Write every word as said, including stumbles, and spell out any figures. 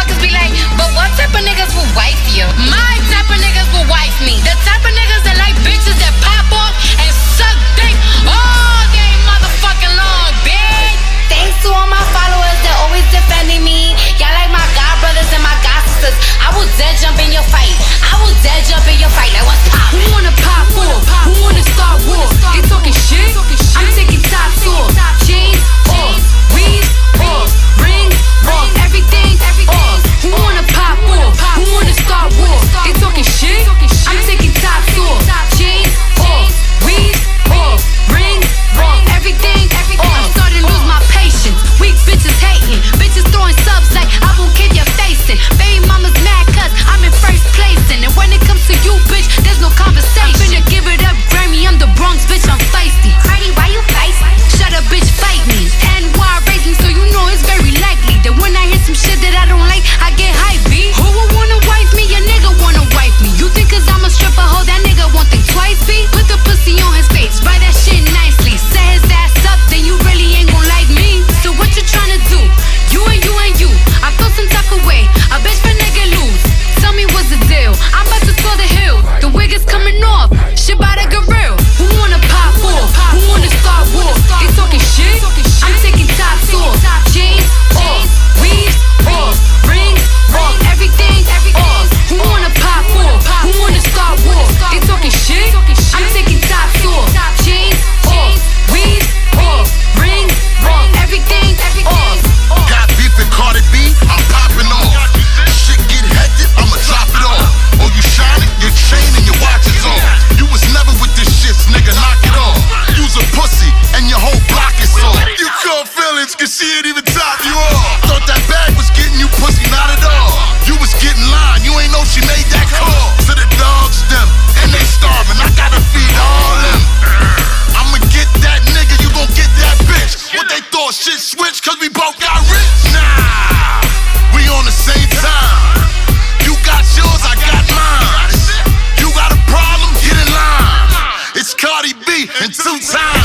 motherfuckers be like, but what type of niggas will wife you? My type of niggas will wife me. The type of niggas that like bitches that pop off and suck dick all day motherfucking long, bitch. Thanks to all my followers that always defending me. Y'all like my god brothers and my god sisters. I will dead jump in your fight. I will dead jump in your fight. Like what's pop? Who wanna pop war? Who wanna start war? They talking shit? I'm taking tops off. Chains off. Weeds off. Rings off. Everything off. Who wanna pop war? Who wanna start war? They talking shit? I'm taking tops off. Chains off. Weeds off. Rings off. Everything off. I'm starting to lose my patience. Weak bitches hating. Bitches throwing subs like I will keep your face in. Baby mama's mad cause I'm in first place. And when it comes to you, bitch, there's no conversation. I'm finna give it up, Grammy. I'm the Bronx, bitch, I'm feisty. Cardi, why you feisty? Shut up, bitch, fight me. And why raise me? So you know it's very likely that when I hear some shit that I don't like, I get hype, B. Who would wanna wife me? A nigga wanna wife me. You think cause I'm a stripper hoe, that nigga won't think twice, B? Put the pussy on his face, write that shit nicely. Set his ass up, then you really ain't gon' like me. So what you tryna do? You and you and you. I feel some type of way. A bitch for nigga lose. Tell me what's the deal? I'm about to score the hill. The wig is coming off. Shit by the gorilla. Who wanna pop off? Who wanna start war? They talking shit? I'm taking tops off. Chains off. Weaves off. Rings off. Everything off. Who wanna pop off? Who wanna start war? They talking shit? I'm taking tops off. Chains off. Weaves off. Rings off. Everything off. Got beef with Cardi B? I'm popping off. Shit get hectic, I'ma drop it off. Oh, you shining, your chain and your watch is on. You was never with this shit, nigga, knock it off. You's a pussy and your whole block is on. You caught feelings, cause she ain't even top you off. Thought that bag was getting you pussy, not at all. You was getting line, you ain't know she made that call. To the dogs, them, and they starving, I gotta feed all them. I'ma get that nigga, you gon' get that bitch. What they thought, shit switched cause we both got rich? Nah, we on the same time. You got yours, I got mine. You got a problem, get in line. It's Cardi B in two times.